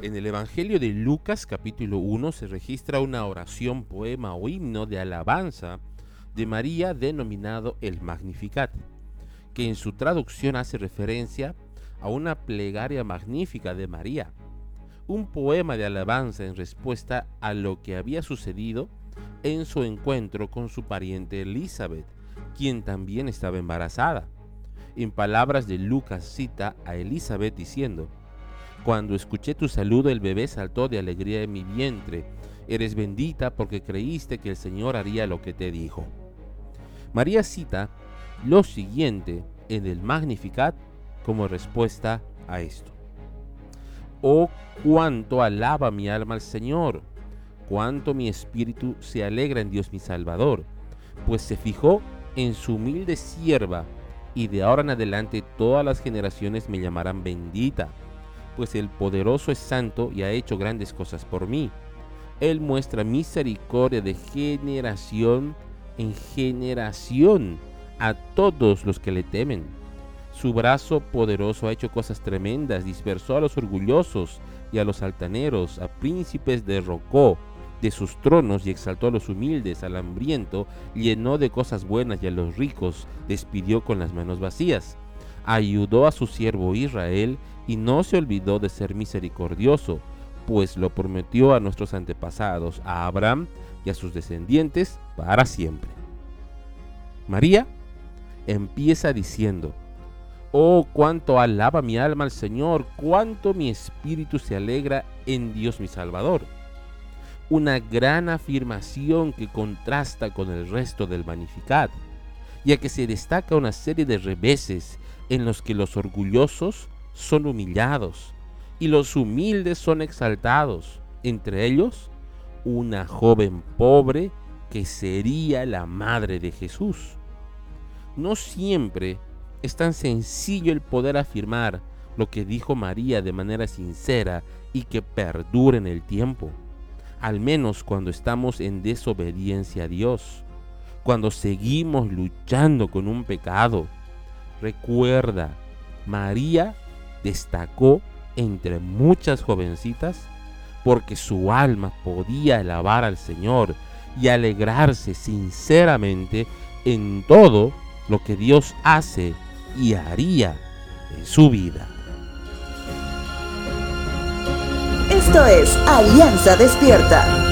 En el Evangelio de Lucas capítulo 1 se registra una oración, poema o himno de alabanza de María denominado el Magnificat, que en su traducción hace referencia a una plegaria magnífica de María, un poema de alabanza en respuesta a lo que había sucedido en su encuentro con su pariente Elizabeth, quien también estaba embarazada. En palabras de Lucas cita a Elizabeth diciendo: "Cuando escuché tu saludo, el bebé saltó de alegría en mi vientre. Eres bendita porque creíste que el Señor haría lo que te dijo". María cita lo siguiente en el Magnificat como respuesta a esto: "Oh, cuánto alaba mi alma al Señor, cuánto mi espíritu se alegra en Dios mi Salvador, pues se fijó en su humilde sierva, y de ahora en adelante todas las generaciones me llamarán bendita, pues el poderoso es santo y ha hecho grandes cosas por mí. Él muestra misericordia de generación en generación a todos los que le temen. Su brazo poderoso ha hecho cosas tremendas, dispersó a los orgullosos y a los altaneros, a príncipes derrocó de sus tronos y exaltó a los humildes, al hambriento llenó de cosas buenas y a los ricos despidió con las manos vacías. Ayudó a su siervo Israel y no se olvidó de ser misericordioso, pues lo prometió a nuestros antepasados, a Abraham y a sus descendientes para siempre". María empieza diciendo: "Oh, cuánto alaba mi alma al Señor, cuánto mi espíritu se alegra en Dios mi Salvador". Una gran afirmación que contrasta con el resto del Magnificat, ya que se destaca una serie de reveses en los que los orgullosos son humillados y los humildes son exaltados, entre ellos una joven pobre que sería la madre de Jesús. No siempre es tan sencillo el poder afirmar lo que dijo María de manera sincera y que perdure en el tiempo, al menos cuando estamos en desobediencia a Dios, cuando seguimos luchando con un pecado. Recuerda, María destacó entre muchas jovencitas porque su alma podía alabar al Señor y alegrarse sinceramente en todo lo que Dios hace y haría en su vida. Esto es Alianza Despierta.